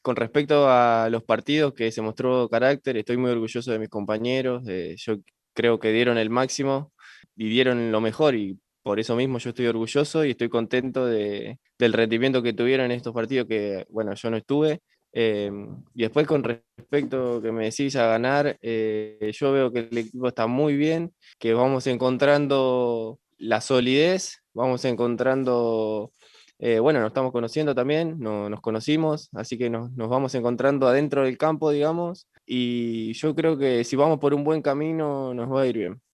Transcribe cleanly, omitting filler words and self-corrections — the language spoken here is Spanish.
con respecto a los partidos que se mostró carácter, estoy muy orgulloso de mis compañeros. Yo creo que dieron el máximo y dieron lo mejor y por eso mismo yo estoy orgulloso y estoy contento del rendimiento que tuvieron en estos partidos que, bueno, yo no estuve. Eh, y después con respecto que me decís a ganar, yo veo que el equipo está muy bien, que vamos encontrando la solidez, vamos encontrando bueno, nos estamos conociendo también, nos conocimos, así que nos vamos encontrando adentro del campo, digamos, y yo creo que si vamos por un buen camino nos va a ir bien.